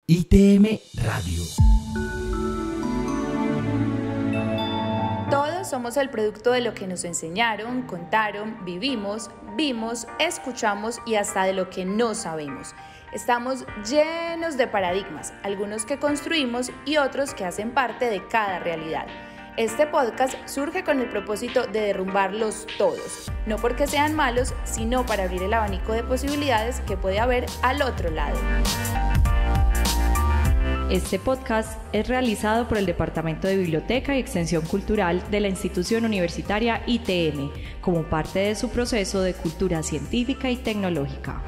ITM Radio. Todos somos el producto de lo que nos enseñaron, contaron, vivimos, vimos, escuchamos y hasta de lo que no sabemos. Estamos llenos de paradigmas, algunos que construimos y otros que hacen parte de cada realidad. Este podcast surge con el propósito de derrumbarlos todos, no porque sean malos, sino para abrir el abanico de posibilidades que puede haber al otro lado. Este podcast es realizado por el Departamento de Biblioteca y Extensión Cultural de la institución universitaria ITM, como parte de su proceso de cultura científica y tecnológica.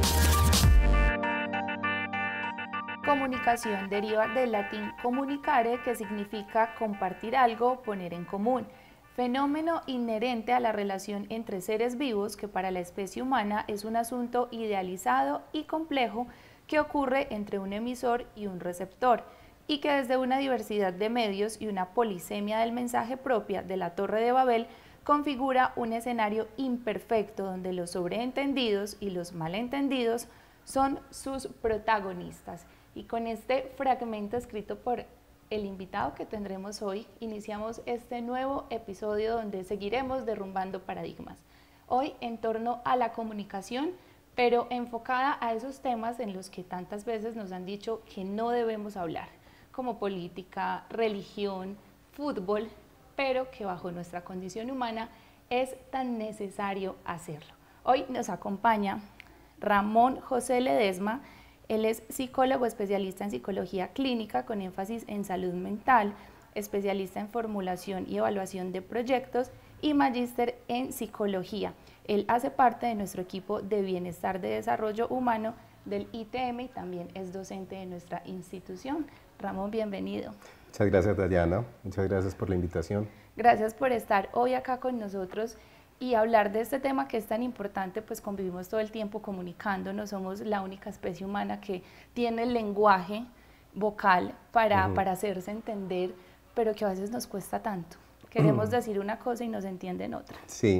Comunicación deriva del latín comunicare, que significa compartir algo, poner en común. Fenómeno inherente a la relación entre seres vivos que para la especie humana es un asunto idealizado y complejo que ocurre entre un emisor y un receptor, y que desde una diversidad de medios y una polisemia del mensaje propia de la Torre de Babel configura un escenario imperfecto donde los sobreentendidos y los malentendidos son sus protagonistas. Y con este fragmento escrito por el invitado que tendremos hoy, iniciamos este nuevo episodio donde seguiremos derrumbando paradigmas. Hoy en torno a la comunicación, pero enfocada a esos temas en los que tantas veces nos han dicho que no debemos hablar, como política, religión, fútbol, pero que bajo nuestra condición humana es tan necesario hacerlo. Hoy nos acompaña Ramón José Ledesma. Él es psicólogo especialista en psicología clínica con énfasis en salud mental, especialista en formulación y evaluación de proyectos y magíster en psicología. Él hace parte de nuestro equipo de bienestar de desarrollo humano del ITM y también es docente de nuestra institución. Ramón, bienvenido. Muchas gracias, Dayana. Muchas gracias por la invitación. Gracias por estar hoy acá con nosotros y hablar de este tema que es tan importante, pues convivimos todo el tiempo comunicándonos, somos la única especie humana que tiene el lenguaje vocal para hacerse entender, pero que a veces nos cuesta tanto. Queremos decir una cosa y nos entienden otra.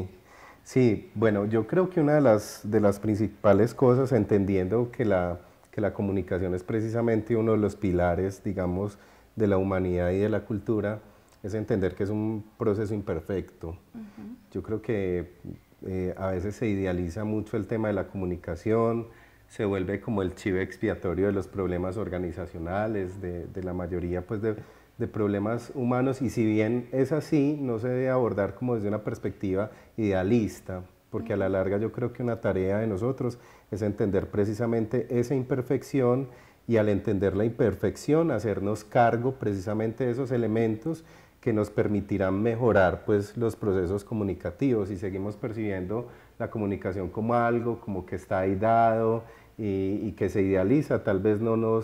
Sí, bueno, yo creo que una de las principales cosas, entendiendo que la comunicación es precisamente uno de los pilares, digamos, de la humanidad y de la cultura, es entender que es un proceso imperfecto. Yo creo que a veces se idealiza mucho el tema de la comunicación, se vuelve como el chivo expiatorio de los problemas organizacionales, de la mayoría pues, de problemas humanos, y si bien es así, no se debe abordar como desde una perspectiva idealista, porque a la larga yo creo que una tarea de nosotros es entender precisamente esa imperfección y al entender la imperfección hacernos cargo precisamente de esos elementos que nos permitirán mejorar pues, los procesos comunicativos. Y seguimos percibiendo la comunicación como algo, como que está ahí dado y que se idealiza, tal vez no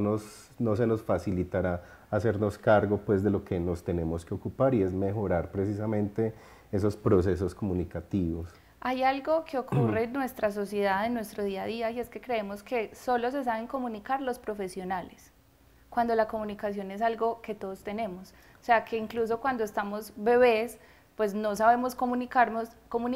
se nos facilitará hacernos cargo pues, de lo que nos tenemos que ocupar, y es mejorar precisamente esos procesos comunicativos. Hay algo que ocurre en nuestra sociedad, en nuestro día a día, y es que creemos que solo se saben comunicar los profesionales, cuando la comunicación es algo que todos tenemos. O sea, que incluso cuando estamos bebés, pues no sabemos comunicarnos,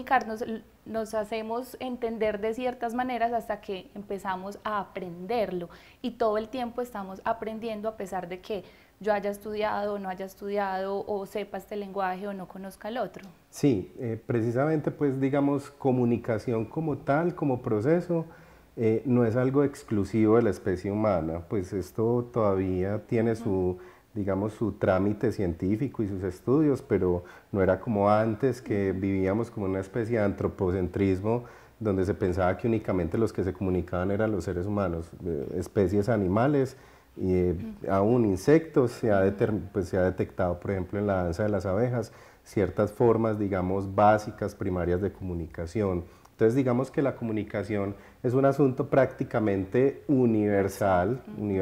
nos hacemos entender de ciertas maneras hasta que empezamos a aprenderlo. Y todo el tiempo estamos aprendiendo a pesar de que yo haya estudiado o no haya estudiado, o sepa este lenguaje o no conozca el otro. Sí, precisamente pues digamos comunicación como tal, como proceso, no es algo exclusivo de la especie humana, pues esto todavía tiene su, digamos, su trámite científico y sus estudios, pero no era como antes, que vivíamos como una especie de antropocentrismo, donde se pensaba que únicamente los que se comunicaban eran los seres humanos, especies animales y aún insectos. Se ha detectado, por ejemplo, en la danza de las abejas, ciertas formas, digamos, básicas, primarias de comunicación. Entonces, digamos que la comunicación es un asunto prácticamente universal,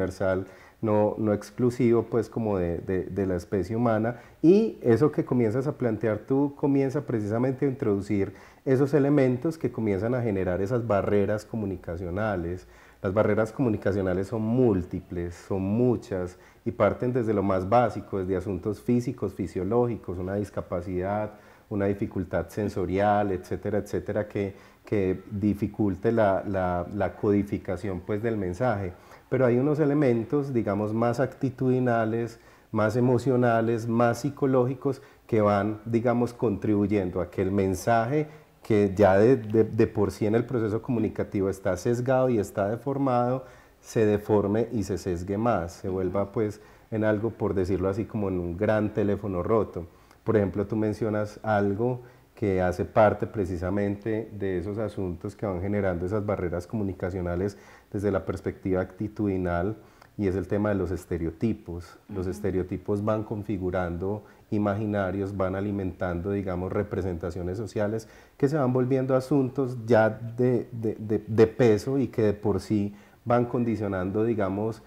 no exclusivo pues como de la especie humana, y eso que comienzas a plantear tú comienza precisamente a introducir esos elementos que comienzan a generar esas barreras comunicacionales. Las barreras comunicacionales son múltiples, son muchas, y parten desde lo más básico, desde asuntos físicos, fisiológicos, una discapacidad, una dificultad sensorial, etcétera, etcétera, que dificulte la codificación pues, del mensaje. Pero hay unos elementos, digamos, más actitudinales, más emocionales, más psicológicos, que van, digamos, contribuyendo a que el mensaje, que ya de por sí en el proceso comunicativo está sesgado y está deformado, se deforme y se sesgue más, se vuelva pues en algo, por decirlo así, como en un gran teléfono roto. Por ejemplo, tú mencionas algo que hace parte precisamente de esos asuntos que van generando esas barreras comunicacionales desde la perspectiva actitudinal, y es el tema de los estereotipos. Los estereotipos van configurando imaginarios, van alimentando, digamos, representaciones sociales que se van volviendo asuntos ya de peso y que de por sí van condicionando, digamos,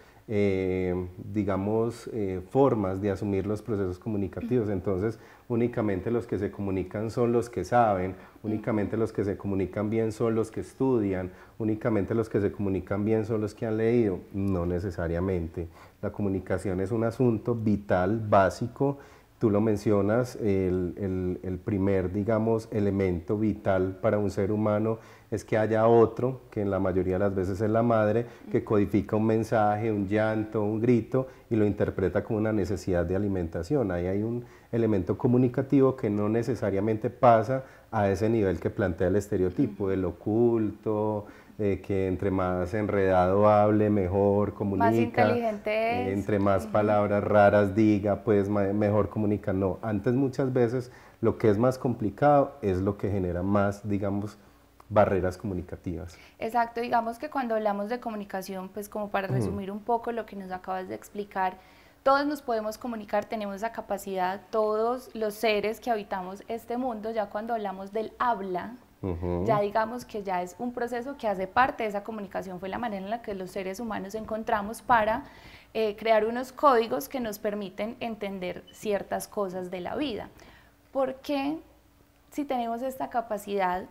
formas de asumir los procesos comunicativos. Entonces, únicamente los que se comunican son los que saben, únicamente los que se comunican bien son los que estudian, únicamente los que se comunican bien son los que han leído. No necesariamente. La comunicación es un asunto vital, básico. Tú lo mencionas, el primer, digamos, elemento vital para un ser humano es que haya otro, que en la mayoría de las veces es la madre, que codifica un mensaje, un llanto, un grito, y lo interpreta como una necesidad de alimentación. Ahí hay un elemento comunicativo que no necesariamente pasa a ese nivel que plantea el estereotipo, del oculto, que entre más enredado hable, mejor comunica, más inteligente es. Entre más palabras raras diga, pues mejor comunica. No, antes muchas veces lo que es más complicado es lo que genera más, digamos, barreras comunicativas. Exacto, digamos que cuando hablamos de comunicación, pues como para resumir un poco lo que nos acabas de explicar, todos nos podemos comunicar, tenemos esa capacidad, todos los seres que habitamos este mundo. Ya cuando hablamos del habla, ya digamos que ya es un proceso que hace parte de esa comunicación, fue la manera en la que los seres humanos encontramos para crear unos códigos que nos permiten entender ciertas cosas de la vida. ¿Por qué, si tenemos esta capacidad,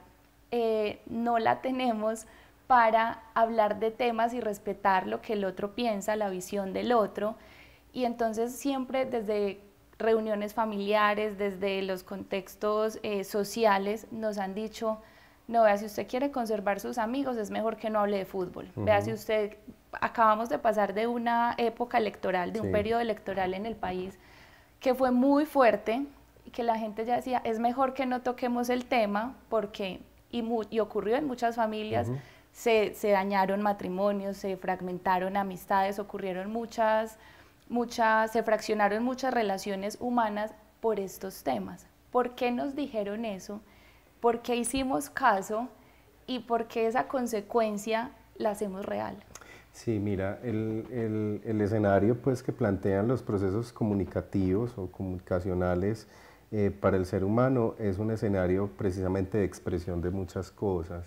no la tenemos para hablar de temas y respetar lo que el otro piensa, la visión del otro? Y entonces siempre desde reuniones familiares, desde los contextos sociales, nos han dicho, no, vea, si usted quiere conservar sus amigos, es mejor que no hable de fútbol. Vea, si usted, acabamos de pasar de una época electoral, de un periodo electoral en el país, que fue muy fuerte, y que la gente ya decía, es mejor que no toquemos el tema, porque, y ocurrió en muchas familias, se dañaron matrimonios, se fragmentaron amistades, ocurrieron se fraccionaron muchas relaciones humanas por estos temas. ¿Por qué nos dijeron eso? ¿Por qué hicimos caso? ¿Y por qué esa consecuencia la hacemos real? Sí, mira, el escenario pues, que plantean los procesos comunicativos o comunicacionales para el ser humano es un escenario precisamente de expresión de muchas cosas,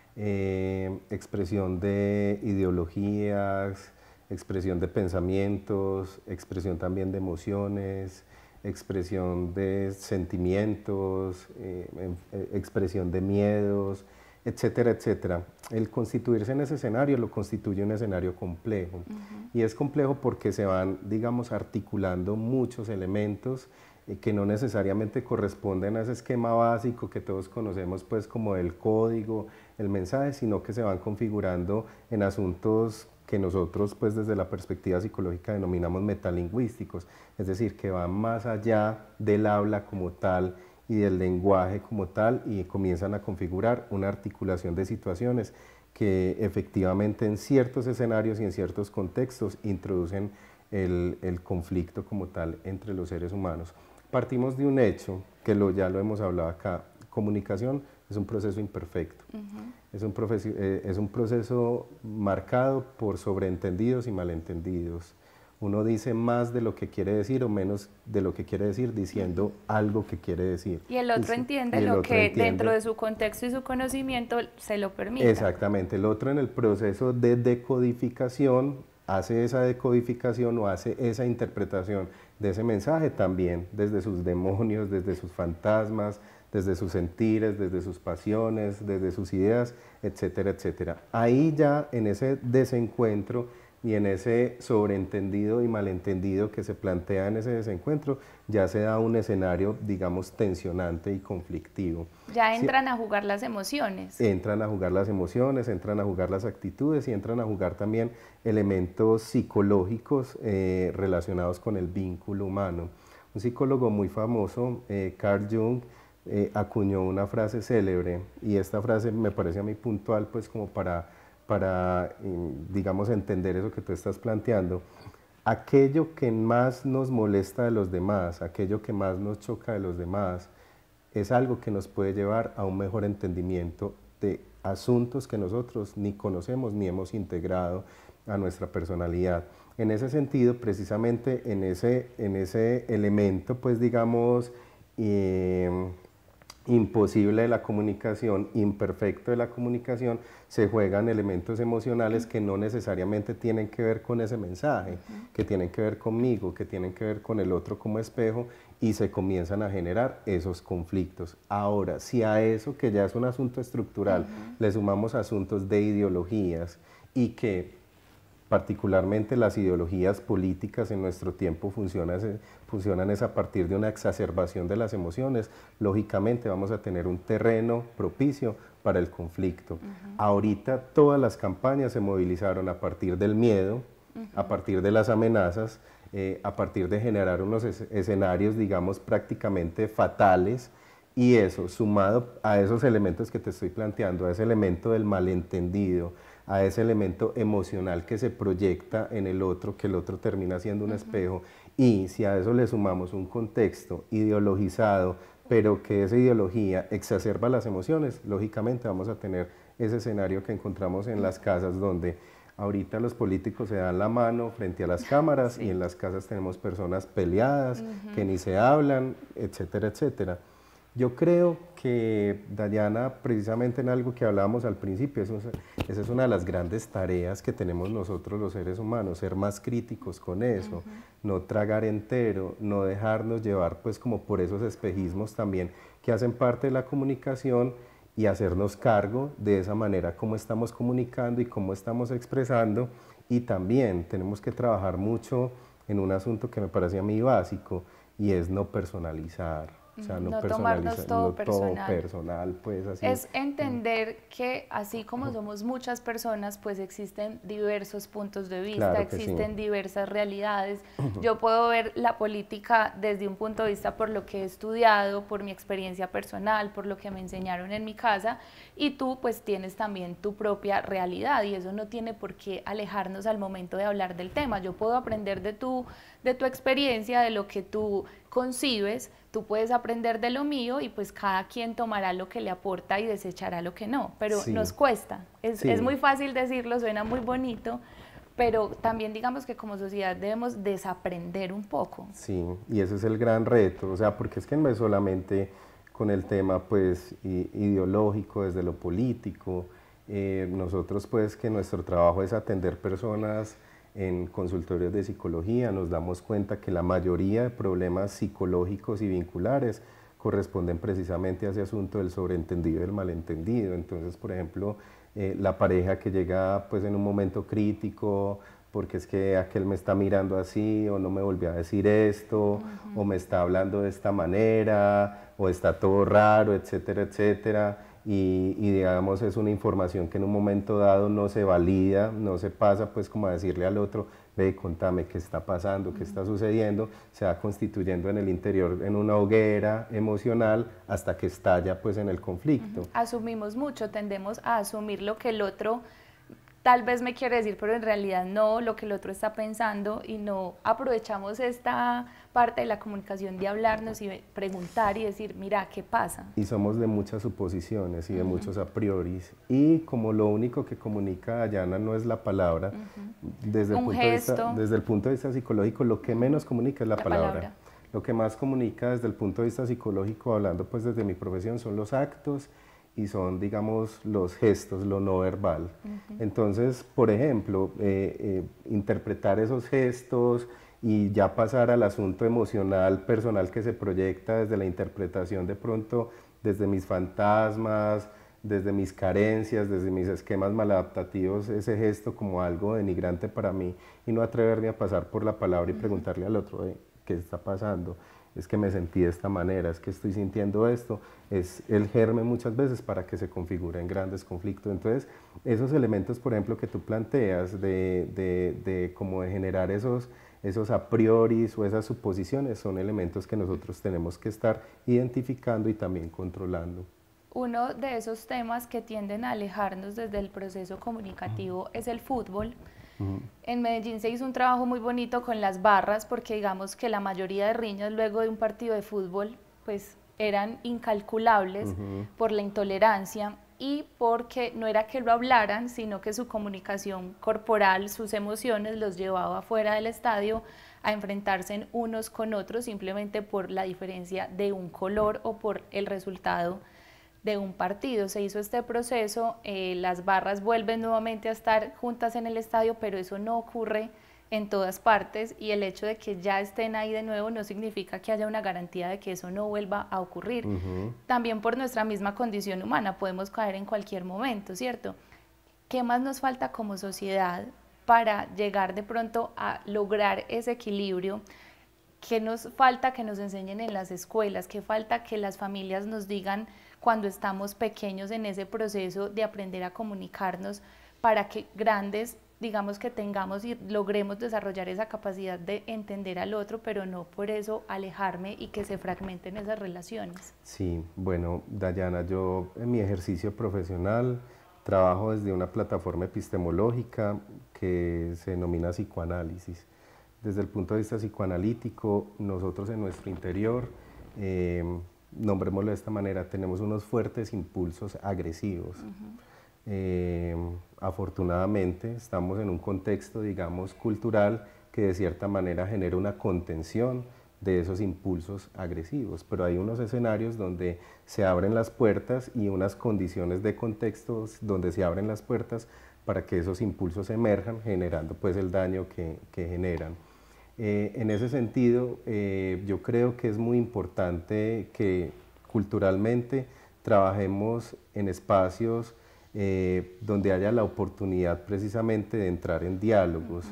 expresión de ideologías, expresión de pensamientos, expresión también de emociones, expresión de sentimientos, expresión de miedos, etcétera, etcétera. El constituirse en ese escenario lo constituye un escenario complejo. Y es complejo porque se van, digamos, articulando muchos elementos que no necesariamente corresponden a ese esquema básico que todos conocemos pues como el código, el mensaje, sino que se van configurando en asuntos que nosotros pues desde la perspectiva psicológica denominamos metalingüísticos, es decir, que van más allá del habla como tal y del lenguaje como tal, y comienzan a configurar una articulación de situaciones que efectivamente en ciertos escenarios y en ciertos contextos introducen el conflicto como tal entre los seres humanos. Partimos de un hecho que ya lo hemos hablado acá: comunicación es un proceso imperfecto, es un proceso marcado por sobreentendidos y malentendidos. Uno dice más de lo que quiere decir o menos de lo que quiere decir diciendo algo que quiere decir. Y el otro entiende lo que dentro de su contexto y su conocimiento se lo permite. Exactamente, el otro en el proceso de decodificación hace esa decodificación o hace esa interpretación de ese mensaje también desde sus demonios, desde sus fantasmas, desde sus sentires, desde sus pasiones, desde sus ideas, etcétera, etcétera. Ahí ya en ese desencuentro y en ese sobreentendido y malentendido que se plantea en ese desencuentro, ya se da un escenario, digamos, tensionante y conflictivo. Ya entran a jugar las emociones. Entran a jugar las emociones, entran a jugar las actitudes y entran a jugar también elementos psicológicos relacionados con el vínculo humano. Un psicólogo muy famoso, Carl Jung, acuñó una frase célebre, y esta frase me parece a mí puntual, pues como para digamos, entender eso que tú estás planteando. Aquello que más nos molesta de los demás, aquello que más nos choca de los demás, es algo que nos puede llevar a un mejor entendimiento de asuntos que nosotros ni conocemos ni hemos integrado a nuestra personalidad. En ese sentido, precisamente en ese elemento, pues digamos, imposible de la comunicación, imperfecto de la comunicación, se juegan elementos emocionales que no necesariamente tienen que ver con ese mensaje, que tienen que ver conmigo, que tienen que ver con el otro como espejo, y se comienzan a generar esos conflictos. Ahora, si a eso, que ya es un asunto estructural, le sumamos asuntos de ideologías, y que particularmente las ideologías políticas en nuestro tiempo funcionan es a partir de una exacerbación de las emociones, lógicamente vamos a tener un terreno propicio para el conflicto. Ahorita todas las campañas se movilizaron a partir del miedo, a partir de las amenazas, a partir de generar unos escenarios, digamos, prácticamente fatales, y eso, sumado a esos elementos que te estoy planteando, a ese elemento del malentendido, a ese elemento emocional que se proyecta en el otro, que el otro termina siendo un espejo, y si a eso le sumamos un contexto ideologizado, pero que esa ideología exacerba las emociones, lógicamente vamos a tener ese escenario que encontramos en las casas, donde ahorita los políticos se dan la mano frente a las cámaras, y en las casas tenemos personas peleadas, que ni se hablan, etcétera, etcétera. Yo creo que, Dayana, precisamente en algo que hablábamos al principio, esa es una de las grandes tareas que tenemos nosotros los seres humanos, ser más críticos con eso, no tragar entero, no dejarnos llevar pues como por esos espejismos también que hacen parte de la comunicación, y hacernos cargo de esa manera como estamos comunicando y cómo estamos expresando. Y también tenemos que trabajar mucho en un asunto que me parece a mí básico, y es no personalizar. O sea, no tomarnos todo personal, pues así. Es entender que así como somos muchas personas, pues existen diversos puntos de vista, Claro, existen diversas realidades. Yo puedo ver la política desde un punto de vista por lo que he estudiado, por mi experiencia personal, por lo que me enseñaron en mi casa, y tú pues tienes también tu propia realidad, y eso no tiene por qué alejarnos al momento de hablar del tema. Yo puedo aprender de tu experiencia, de lo que tú concibes, tú puedes aprender de lo mío, y pues cada quien tomará lo que le aporta y desechará lo que no, pero nos cuesta, es muy fácil decirlo, suena muy bonito, pero también digamos que como sociedad debemos desaprender un poco. Sí, y ese es el gran reto, o sea, porque es que no es solamente con el tema pues ideológico, desde lo político, nosotros pues que nuestro trabajo es atender personas en consultorios de psicología, nos damos cuenta que la mayoría de problemas psicológicos y vinculares corresponden precisamente a ese asunto del sobreentendido y del malentendido. Entonces, por ejemplo, la pareja que llega pues en un momento crítico, porque es que aquel me está mirando así, o no me volvió a decir esto, o me está hablando de esta manera, o está todo raro, etcétera, etcétera. Y digamos es una información que en un momento dado no se valida, no se pasa pues como a decirle al otro, ve, contame qué está pasando, qué está sucediendo, se va constituyendo en el interior en una hoguera emocional hasta que estalla pues en el conflicto. Asumimos mucho, tendemos a asumir lo que el otro tal vez me quiere decir, pero en realidad no, lo que el otro está pensando, y no aprovechamos esta parte de la comunicación de hablarnos y preguntar y decir, mira, ¿qué pasa? Y somos de muchas suposiciones y de muchos a priori, y como lo único que comunica Dayana no es la palabra, desde el punto de vista psicológico, lo que menos comunica es la palabra. Lo que más comunica desde el punto de vista psicológico, hablando pues desde mi profesión, son los actos, y son, digamos, los gestos, lo no verbal. Entonces, por ejemplo, interpretar esos gestos y ya pasar al asunto emocional, personal que se proyecta desde la interpretación de pronto, desde mis fantasmas, desde mis carencias, desde mis esquemas maladaptativos, ese gesto como algo denigrante para mí y no atreverme a pasar por la palabra y preguntarle al otro, ¿qué está pasando? Es que me sentí de esta manera, es que estoy sintiendo esto, es el germen muchas veces para que se configuren grandes conflictos. Entonces, esos elementos, por ejemplo, que tú planteas como de generar esos a priori o esas suposiciones son elementos que nosotros tenemos que estar identificando y también controlando. Uno de esos temas que tienden a alejarnos desde el proceso comunicativo es el fútbol. En Medellín se hizo un trabajo muy bonito con las barras porque digamos que la mayoría de riñas luego de un partido de fútbol pues eran incalculables por la intolerancia y porque no era que lo hablaran, sino que su comunicación corporal, sus emociones los llevaba fuera del estadio a enfrentarse unos con otros simplemente por la diferencia de un color o por el resultado de un partido. Se hizo este proceso, las barras vuelven nuevamente a estar juntas en el estadio, pero eso no ocurre en todas partes y el hecho de que ya estén ahí de nuevo no significa que haya una garantía de que eso no vuelva a ocurrir. También por nuestra misma condición humana podemos caer en cualquier momento, ¿cierto? ¿Qué más nos falta como sociedad para llegar de pronto a lograr ese equilibrio? ¿Qué nos falta que nos enseñen en las escuelas? ¿Qué falta que las familias nos digan cuando estamos pequeños en ese proceso de aprender a comunicarnos para que grandes, digamos que tengamos y logremos desarrollar esa capacidad de entender al otro, pero no por eso alejarme y que se fragmenten esas relaciones? Sí, bueno, Dayana, yo en mi ejercicio profesional trabajo desde una plataforma epistemológica que se denomina psicoanálisis. Desde el punto de vista psicoanalítico, nosotros en nuestro interior, nombrémoslo de esta manera, tenemos unos fuertes impulsos agresivos. Afortunadamente estamos en un contexto, digamos, cultural que de cierta manera genera una contención de esos impulsos agresivos, pero hay unos escenarios donde se abren las puertas y unas condiciones de contextos donde se abren las puertas para que esos impulsos emerjan, generando pues el daño que generan. En ese sentido, yo creo que es muy importante que culturalmente trabajemos en espacios donde haya la oportunidad precisamente de entrar en diálogos.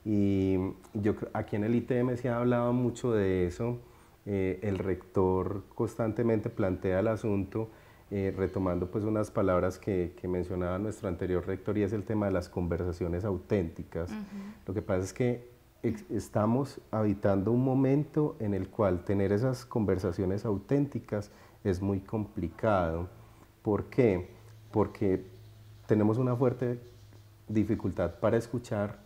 Y aquí en el ITM se ha hablado mucho de eso, el rector constantemente plantea el asunto, retomando pues unas palabras que mencionaba nuestro anterior rector, y es el tema de las conversaciones auténticas. Lo que pasa es que estamos habitando un momento en el cual tener esas conversaciones auténticas es muy complicado. ¿Por qué? Porque tenemos una fuerte dificultad para escuchar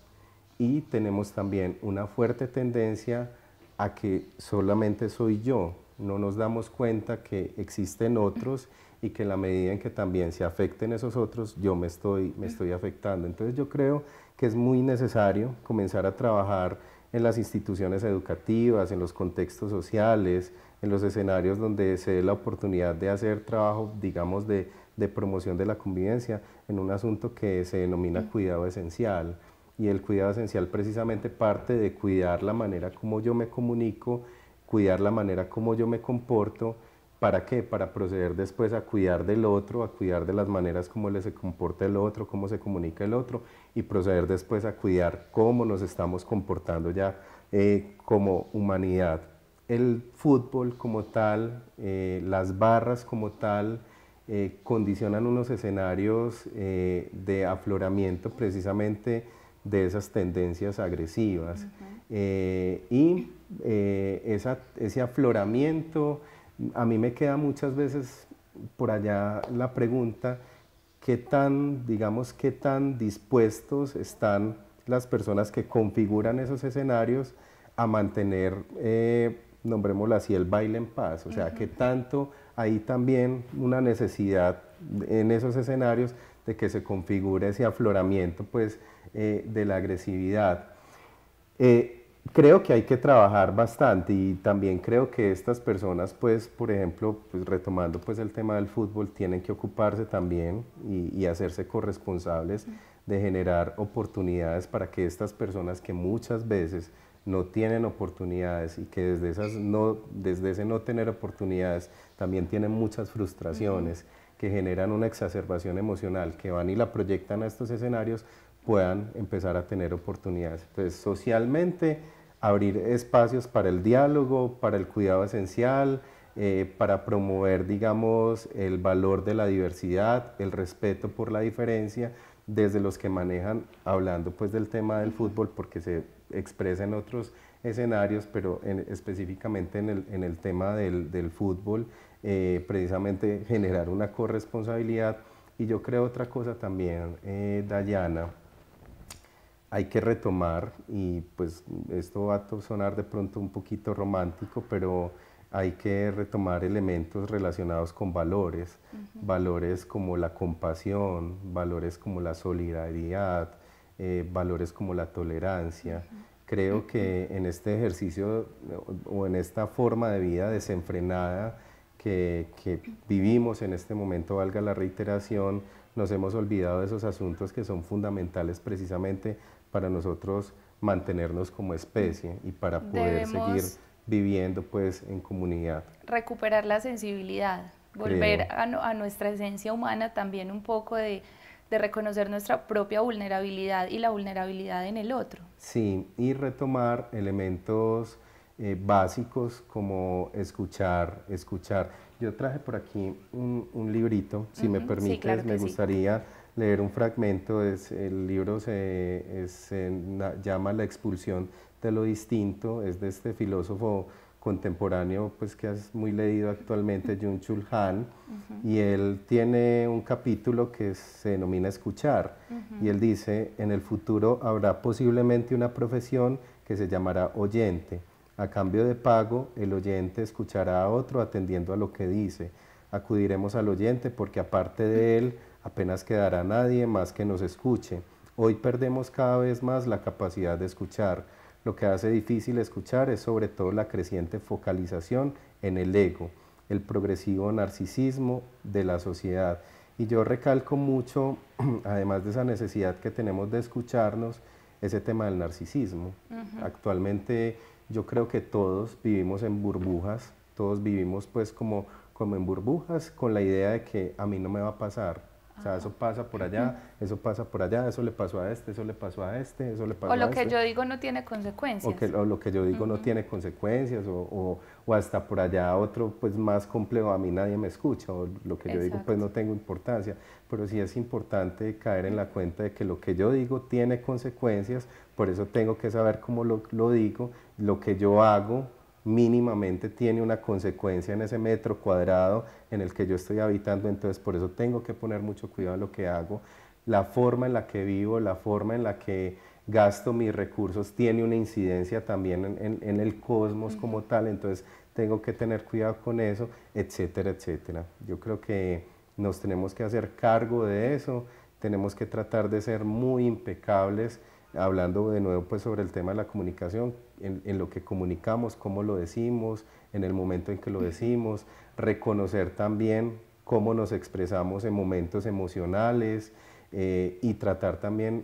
y tenemos también una fuerte tendencia a que solamente soy yo. No nos damos cuenta que existen otros y que en la medida en que también se afecten esos otros, yo me estoy afectando. Entonces yo creo que es muy necesario comenzar a trabajar en las instituciones educativas, en los contextos sociales, en los escenarios donde se dé la oportunidad de hacer trabajo, digamos, de promoción de la convivencia, en un asunto que se denomina cuidado esencial. Y el cuidado esencial precisamente parte de cuidar la manera como yo me comunico, cuidar la manera como yo me comporto. ¿Para qué? Para proceder después a cuidar del otro, a cuidar de las maneras como se comporta el otro, cómo se comunica el otro, y proceder después a cuidar cómo nos estamos comportando ya como humanidad. El fútbol como tal, las barras como tal, condicionan unos escenarios de afloramiento precisamente de esas tendencias agresivas. Ese afloramiento, a mí me queda muchas veces por allá la pregunta, ¿qué tan dispuestos están las personas que configuran esos escenarios a mantener, nombrémoslo así, el baile en paz? O sea, ¿qué tanto hay también una necesidad en esos escenarios de que se configure ese afloramiento pues, de la agresividad? Creo que hay que trabajar bastante y también creo que estas personas, pues, por ejemplo, pues, retomando pues, el tema del fútbol, tienen que ocuparse también y hacerse corresponsables de generar oportunidades para que estas personas que muchas veces no tienen oportunidades y que desde ese no tener oportunidades también tienen muchas frustraciones, que generan una exacerbación emocional, que van y la proyectan a estos escenarios, puedan empezar a tener oportunidades. Entonces, socialmente, abrir espacios para el diálogo, para el cuidado esencial, para promover, digamos, el valor de la diversidad, el respeto por la diferencia, desde los que manejan, hablando pues del tema del fútbol, porque se expresa en otros escenarios, pero específicamente en el tema del fútbol, precisamente generar una corresponsabilidad. Y yo creo otra cosa también, Dayana, hay que retomar, y pues esto va a sonar de pronto un poquito romántico, pero hay que retomar elementos relacionados con valores, valores como la compasión, valores como la solidaridad, valores como la tolerancia. Creo que en este ejercicio o en esta forma de vida desenfrenada que vivimos en este momento, valga la reiteración, nos hemos olvidado de esos asuntos que son fundamentales precisamente para nosotros mantenernos como especie y para poder seguir viviendo pues en comunidad. Recuperar la sensibilidad, volver a nuestra esencia humana, también un poco de reconocer nuestra propia vulnerabilidad y la vulnerabilidad en el otro. Sí, y retomar elementos básicos como escuchar. Yo traje por aquí un librito, si me permites, sí, claro, me gustaría leer un fragmento. El libro se llama La expulsión de lo distinto, es de este filósofo contemporáneo pues que es muy leído actualmente, Byung-Chul Han, y él tiene un capítulo que se denomina escuchar, y él dice: en el futuro habrá posiblemente una profesión que se llamará oyente. A cambio de pago, el oyente escuchará a otro atendiendo a lo que dice. Acudiremos al oyente porque aparte de él apenas quedará nadie más que nos escuche. Hoy perdemos cada vez más la capacidad de escuchar. Lo que hace difícil escuchar es sobre todo la creciente focalización en el ego, el progresivo narcisismo de la sociedad. Y yo recalco mucho, además de esa necesidad que tenemos de escucharnos, ese tema del narcisismo. Actualmente yo creo que todos vivimos en burbujas, todos vivimos pues como en burbujas, con la idea de que a mí no me va a pasar. O sea, eso pasa por allá, eso pasa por allá, eso le pasó a este, eso le pasó a este, eso le pasó a este. O lo que yo digo no tiene consecuencias. O lo que yo digo no tiene consecuencias, o hasta por allá otro pues más complejo, a mí nadie me escucha, o lo que yo digo pues no tengo importancia. Pero sí es importante caer en la cuenta de que lo que yo digo tiene consecuencias, por eso tengo que saber cómo lo digo, lo que yo hago mínimamente tiene una consecuencia en ese metro cuadrado en el que yo estoy habitando, entonces por eso tengo que poner mucho cuidado en lo que hago. La forma en la que vivo, la forma en la que gasto mis recursos tiene una incidencia también en el cosmos como tal, entonces tengo que tener cuidado con eso, etcétera, etcétera. Yo creo que nos tenemos que hacer cargo de eso, tenemos que tratar de ser muy impecables, hablando de nuevo pues sobre el tema de la comunicación, en lo que comunicamos, cómo lo decimos, en el momento en que lo decimos, reconocer también cómo nos expresamos en momentos emocionales y tratar también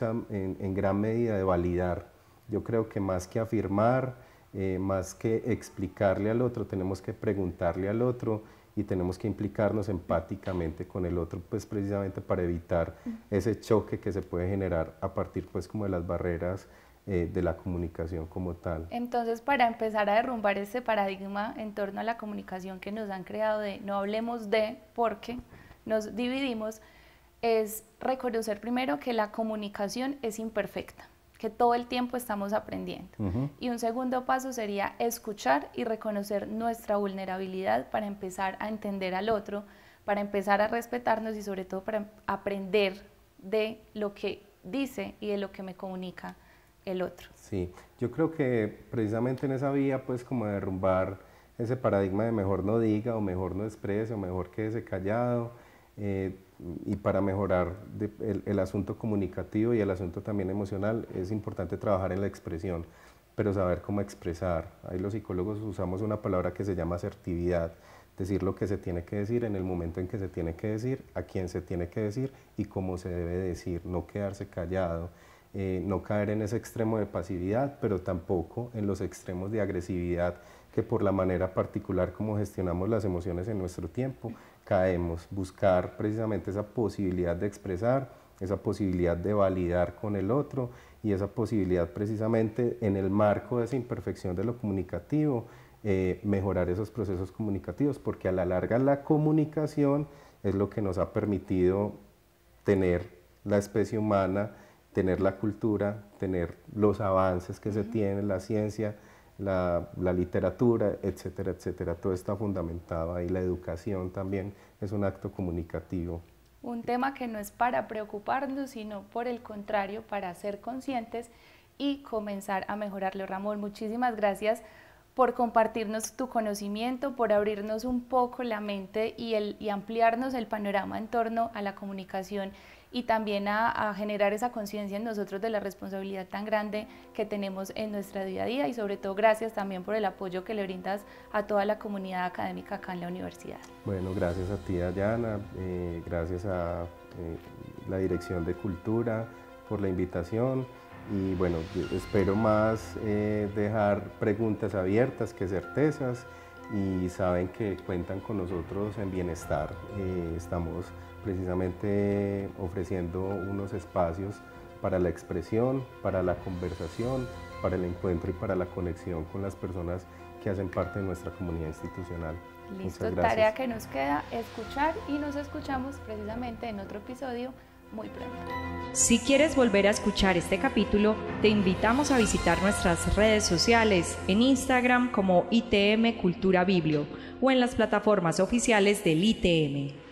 en gran medida de validar. Yo creo que más que afirmar, más que explicarle al otro, tenemos que preguntarle al otro y tenemos que implicarnos empáticamente con el otro, pues precisamente para evitar ese choque que se puede generar a partir pues como de las barreras de la comunicación como tal. Entonces, para empezar a derrumbar ese paradigma en torno a la comunicación que nos han creado de no hablemos de porque nos dividimos, es reconocer primero que la comunicación es imperfecta, que todo el tiempo estamos aprendiendo. Y un segundo paso sería escuchar y reconocer nuestra vulnerabilidad para empezar a entender al otro, para empezar a respetarnos y sobre todo para aprender de lo que dice y de lo que me comunica el otro. Sí, yo creo que precisamente en esa vía pues como derrumbar ese paradigma de mejor no diga o mejor no exprese o mejor quédese callado, y para mejorar el asunto comunicativo y el asunto también emocional es importante trabajar en la expresión, pero saber cómo expresar. Ahí los psicólogos usamos una palabra que se llama asertividad, decir lo que se tiene que decir en el momento en que se tiene que decir, a quién se tiene que decir y cómo se debe decir, no quedarse callado, no caer en ese extremo de pasividad, pero tampoco en los extremos de agresividad que por la manera particular como gestionamos las emociones en nuestro tiempo caemos, buscar precisamente esa posibilidad de expresar, esa posibilidad de validar con el otro y esa posibilidad precisamente en el marco de esa imperfección de lo comunicativo, mejorar esos procesos comunicativos, porque a la larga la comunicación es lo que nos ha permitido tener la especie humana, tener la cultura, tener los avances que se tienen, la ciencia, la literatura, etcétera, etcétera. Todo está fundamentado ahí. La educación también es un acto comunicativo. Un tema que no es para preocuparnos, sino por el contrario, para ser conscientes y comenzar a mejorarlo. Ramón, muchísimas gracias por compartirnos tu conocimiento, por abrirnos un poco la mente y ampliarnos el panorama en torno a la comunicación y también a generar esa conciencia en nosotros de la responsabilidad tan grande que tenemos en nuestra día a día, y sobre todo gracias también por el apoyo que le brindas a toda la comunidad académica acá en la universidad. Bueno, gracias a ti, Dayana, gracias a la Dirección de Cultura por la invitación. Y bueno, espero más dejar preguntas abiertas que certezas, y saben que cuentan con nosotros en Bienestar. Estamos precisamente ofreciendo unos espacios para la expresión, para la conversación, para el encuentro y para la conexión con las personas que hacen parte de nuestra comunidad institucional. Listo, tarea que nos queda escuchar, y nos escuchamos precisamente en otro episodio muy pronto. Si quieres volver a escuchar este capítulo, te invitamos a visitar nuestras redes sociales en Instagram como ITM Cultura Biblio o en las plataformas oficiales del ITM.